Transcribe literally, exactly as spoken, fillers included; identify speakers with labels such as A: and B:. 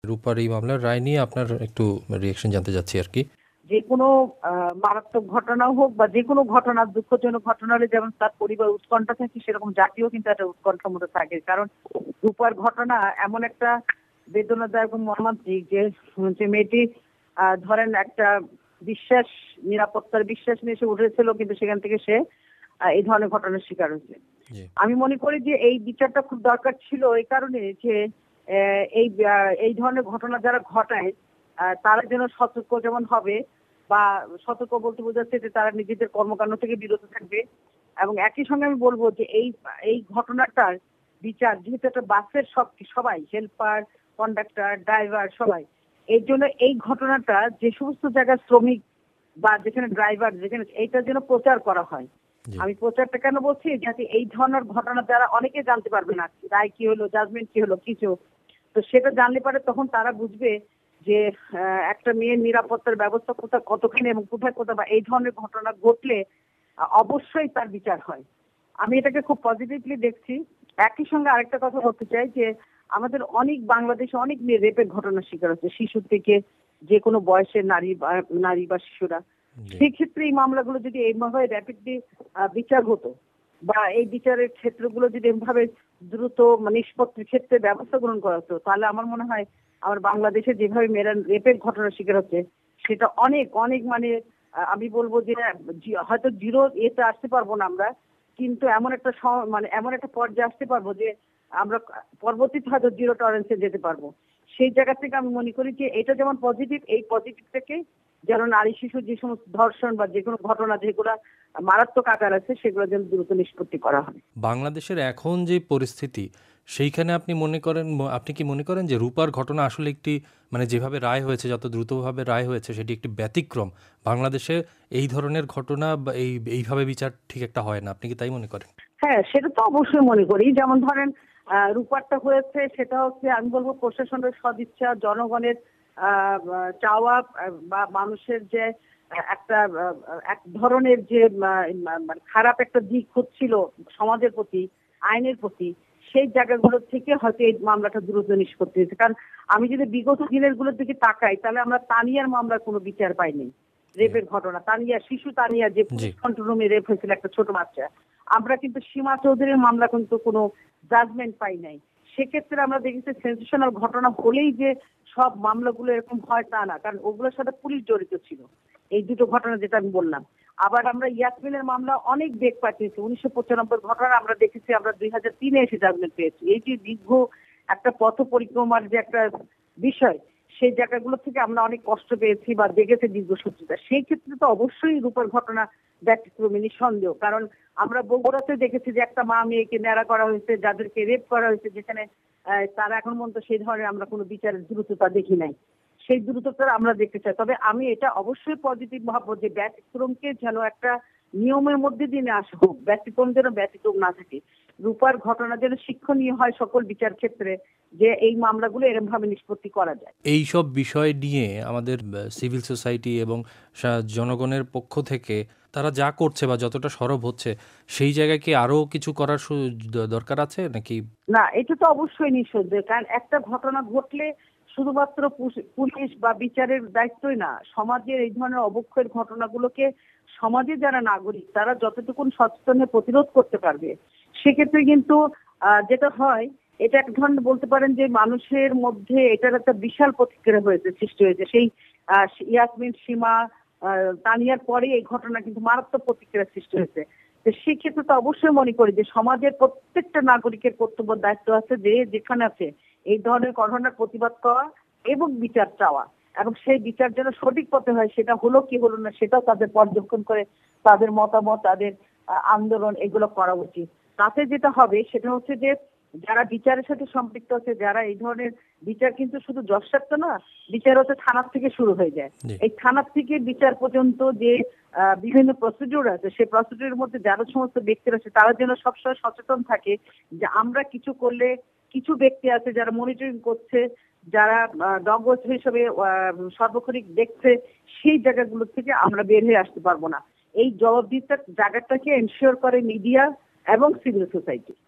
A: রূপার এই মামলার রায় নিয়ে আপনার একটু রিঅ্যাকশন জানতে চাচ্ছি আর কি।
B: যে কোনো মারাত্মক ঘটনা হোক বা যে কোনো ঘটনা, দুঃখজনক ঘটনা হলে যেমন তার পরিবার উৎকণ্ঠা থাকে, সেরকম জাতীয় কিন্তু একটা উৎকণ্ঠার মধ্যে থাকে। কারণ রূপার ঘটনা এমন একটা বেদনাদায়ক এবং মর্মান্তিক যে যে মেয়েটি ধরেন একটা বিশ্বাস, নিরাপত্তার বিশ্বাস নিয়ে সে উঠেছিল, কিন্তু সেখান থেকে সে এই ধরনের ঘটনার শিকার হয়েছে। আমি মনে করি যে এই বিচারটা খুব দরকার ছিল এই কারণে যে এই এই ধরনের ঘটনা যারা ঘটায় তারা যেন সতর্ক যেমন হবে, বা সতর্ক বলতে বোঝাচ্ছে যে তারা নিজেদের কর্মকাণ্ড থেকে বিরত থাকবে। এবং একই সঙ্গে আমি বলবো যে এই এই ঘটনাটার বিচার, যেহেতু একটা বাসের সব সবাই হেল্পার, কন্ডাক্টর, ড্রাইভার সবাই, এর জন্য এই ঘটনাটা যে সমস্ত জায়গায় শ্রমিক বা যেখানে ড্রাইভার, যেখানে এইটা যেন প্রচার করা হয়। আমি প্রচারটা কেন বলছি, যাতে এই ধরনের ঘটনা যারা অনেকে জানতে পারবে না, রায় কি হলো, জাজমেন্ট কি হলো, কিছু, তো সেটা জানলে পারে তখন তারা বুঝবে যে একটা মেয়ের নিরাপত্তার ব্যবস্থা কোথায় কতখানি এবং কোথায় কোথায়, বা এই ধরনের ঘটনা ঘটলে অবশ্যই তার বিচার হয়। আমি এটাকে খুব পজিটিভলি দেখছি। একই সঙ্গে আরেকটা কথা বলতে চাই যে আমাদের অনেক বাংলাদেশে অনেক মেয়ে রেপের ঘটনার শিকার হচ্ছে, শিশু থেকে যে কোনো বয়সের নারী বা নারী বা শিশুরা। সেক্ষেত্রে এই মামলাগুলো যদি এইভাবে র্যাপিডলি বিচার হতো, বা এই বিচারের ক্ষেত্রগুলো যদি এভাবে দ্রুত নিষ্পত্তির ক্ষেত্রে ব্যবস্থা গ্রহণ করা হতো, তাহলে আমার মনে হয় আমার বাংলাদেশে যেভাবে মেয়েরা রেপের ঘটনার শিকার হচ্ছে সেটা অনেক অনেক মানে আমি বলবো যে হয়তো জিরো এতে আসতে পারবো না আমরা, কিন্তু এমন একটা মানে এমন একটা পর্যায়ে আসতে পারবো যে আমরা পরবর্তীতে হয়তো জিরো টলারেন্সে যেতে পারবো। সেই জায়গা থেকে আমি মনে করি যে এটা যেমন পজিটিভ, এই পজিটিভ থেকে যেন নারী শিশুর যে সমস্ত ধর্ষণ বা যে কোনো ঘটনা যেগুলো মারাত্মক আকার আছে সেগুলো যেন দ্রুত নিষ্পত্তি করা হয়।
A: বাংলাদেশের এখন যে পরিস্থিতি, সেইখানে আপনি মনে করেন, আপনি কি মনে করেন যে রূপার ঘটনা আসলে একটি, মানে যেভাবে রায় হয়েছে, যত দ্রুতভাবে রায় হয়েছে, সেটি একটি ব্যতিক্রম? বাংলাদেশে এই ধরনের ঘটনা বা এই এইভাবে বিচার ঠিক একটা হয় না, আপনি কি তাই মনে করেন?
B: হ্যাঁ, সেটা তো অবশ্যই মনে করি। যেমন ধরেন রূপারটা হয়েছে, সেটা হচ্ছে আমি বলবো প্রশাসনের সদিচ্ছা, জনগণের চাওয়া বা মানুষের যে একটা এক ধরনের যে খারাপ একটা দিক হচ্ছিল সমাজের প্রতি, আইনের প্রতি, সেই জায়গাগুলো থেকে হয়তো এই মামলাটা দ্রুত নিষ্পত্তি হয়েছে। কারণ আমি যদি বিগত দিনের গুলোর দিকে তাকাই, তাহলে আমরা তানিয়ার মামলার কোনো বিচার পাইনি। রেপের ঘটনা, তানিয়া, শিশু তানিয়া যে পুলিশ কন্ট্রোল রুমে রেপ হয়েছিল একটা ছোট বাচ্চা, আমরা কিন্তু সীমা চৌধুরীর মামলা কিন্তু কোনো জাজমেন্ট পাই নাই। সেক্ষেত্রে আমরা দেখেছি সেন্সেশনাল ঘটনা হলেই যে সব মামলাগুলো এরকম হয় তা না, কারণ ওগুলোর সাথে পুলিশ জড়িত ছিল, এই দুটো ঘটনা যেটা আমি বললাম। আবার আমরা ইয়াসমিনের মামলা অনেক বেগ পাঠিয়েছি, উনিশশো পঁচানব্বই ঘটনা আমরা দেখেছি, আমরা দুই হাজার তিনে এসে জাজমেন্ট পেয়েছি। এই যে দীর্ঘ একটা পথ পরিক্রমার যে একটা বিষয়, সেই জায়গাগুলো থেকে আমরা অনেক কষ্ট পেয়েছি বা দেখেছি দীর্ঘসূত্রিতা। সেই ক্ষেত্রে তো অবশ্যই রূপার ঘটনা ব্যতিক্রমী, নিঃসন্দেহ। কারণ আমরা বগুড়াতে দেখেছি যে একটা মা মেয়েকে ন্যাড়া করা হয়েছে, যাদেরকে রেপ করা হয়েছে, যেখানে তারা এখন পর্যন্ত সেই ধরনের আমরা কোনো বিচারের দ্রুততা দেখি নাই। সেই দ্রুততা আমরা দেখতে চাই। তবে আমি এটা অবশ্যই পজিটিভ ভাববো যে ব্যতিক্রমকে যেন একটা নিয়মের মধ্যে দিয়ে আসা হোক, ব্যতিক্রম যেন ব্যতিক্রম না থাকে। রূপার ঘটনা যেন শিক্ষণীয় হয় সকল বিচার ক্ষেত্রে, যে এই মামলাগুলো এরকম ভাবে নিষ্পত্তি করা যায়।
A: এই সব বিষয় নিয়ে আমাদের সিভিল সোসাইটি এবং জনগণের পক্ষ থেকে তারা যা করছে বা যতটা সরব হচ্ছে, সেই জায়গায় কি আরো কিছু করার দরকার আছে নাকি?
B: না, এটা তো অবশ্যই নিঃসন্দেহ। কারণ একটা ঘটনা ঘটলে শুধুমাত্র পুলিশ বা বিচারের দায়িত্বই না, সমাজের এই ধরনের অবক্ষয়ের ঘটনাগুলোকে সমাজে যারা নাগরিক তারা যতটুকু সচেতনে প্রতিরোধ করতে পারবে, সেক্ষেত্রে কিন্তু যেটা হয়, এটা এক ধরনের বলতে পারেন যে মানুষের মধ্যে এটার একটা বিশাল প্রতিক্রিয়া হয়েছে, সৃষ্টি হয়েছে। সেই ইয়াসমিন, সীমা, তানিয়ার পরে এই ঘটনা কিন্তু মারাত্মক প্রতিক্রিয়া সৃষ্টি হয়েছে। তো সেক্ষেত্রে তো অবশ্যই মনে করি যে সমাজের প্রত্যেকটা নাগরিকের কর্তব্য দায়িত্ব আছে যে যেখানে আছে এই ধরনের ঘটনার প্রতিবাদ করা এবং বিচার চাওয়া, এবং সেই বিচার যেন সঠিক পথে হয়, সেটা হলো কি হলো না সেটাও তাদের পর্যবেক্ষণ করে তাদের মতামত, তাদের আন্দোলন এগুলো করা উচিত। তাতে যেটা হবে সেটা হচ্ছে যে যারা বিচারের সাথে সম্পৃক্ত আছে, যারা এই ধরনের বিচার কিন্তু শুধু জজসাপ্ত না, বিচার হচ্ছে থানার থেকে শুরু হয়ে যায়। এই থানার থেকে বিচার পর্যন্ত যে বিভিন্ন প্রসিডিউর আছে, সেই প্রসিডিউরের মধ্যে যারা সমস্ত ব্যক্তিরা আছে তারা যেন সবসময় সচেতন থাকে যে আমরা কিছু করলে কিছু ব্যক্তি আছে যারা মনিটরিং করছে, যারা ডগ ওয়াচ হিসেবে সর্বক্ষণিক দেখছে, সেই জায়গাগুলো থেকে আমরা বের হয়ে আসতে পারবো না। এই জবাবদিহিতার জায়গাটাকে এনশিওর করে মিডিয়া এবং সিভিল সোসাইটি।